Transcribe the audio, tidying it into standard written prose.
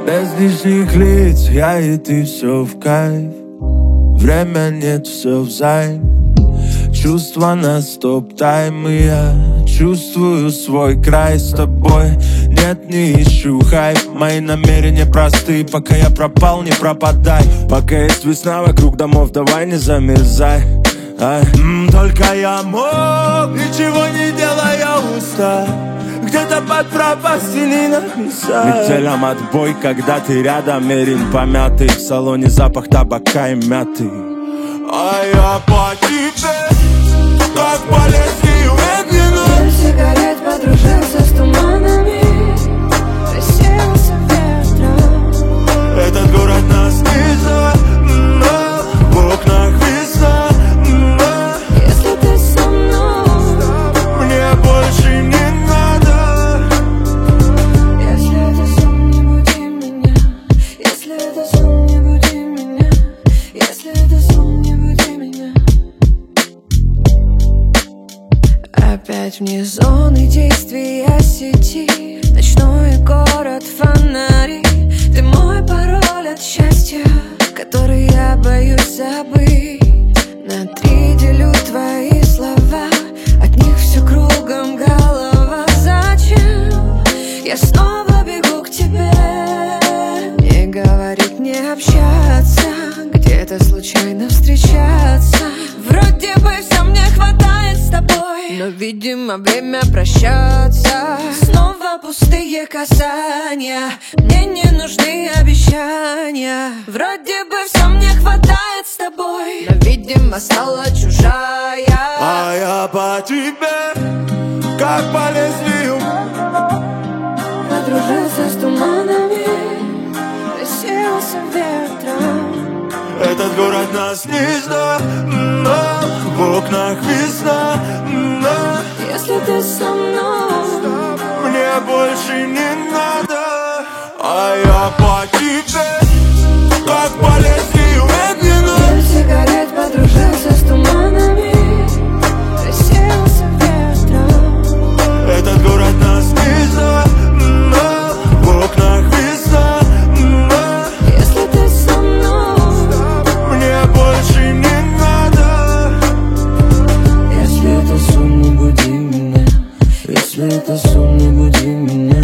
Без лишних лиц, я и ты, все в кайф. Время нет, все взаим. Чувства на стоп-тайм, и я чувствую свой край с тобой. Нет, не ищу хайп, мои намерения просты. Пока я пропал, не пропадай. Пока есть весна вокруг домов, давай не замерзай. Только я мог, ничего не делая, устал. Где-то под пропастями написать. Метелям отбой, когда ты рядом, мерин помятый. В салоне запах табака и мяты. А я по тебе, как по лезвию медленно. Дым сигарет подружился с туманами, рассеялся ветром. Этот город нас не знает, в окнах весна. Если ты со мной, мне больше не надо. если это сон, не буди меня. Если это сон, не буди меня. Если это сон, не буди меня. Опять вне зоны действия сети, ночной город, фонари. Ты мой пароль от счастья, который я боюсь забыть. На 3 делю твои слова, от них все кругом голова. Зачем я снова бегу к тебе? Не говорить, не общаться, где-то случайно встречаться. Вроде бы все мне хватает с тобой, но, видимо, время прощаться. Снова пустые касания, мне не нужны обещания. Вроде бы все мне хватает с тобой, но, видимо, стала чужая. А я по тебе, как по лезвию. Подружился с туманами, рассеялся ветром. Этот город нас не знает, в окнах весна. Если ты со мной, Мне больше не надо. А я по тебе, как по лезвию медленно. дым сигарет подружился с туманами, рассеялся ветром. Этот город нас не знает, в окнах весна. Если ты со мной, Мне больше не надо. если это сон, не буди меня. Если это сон, не буди меня.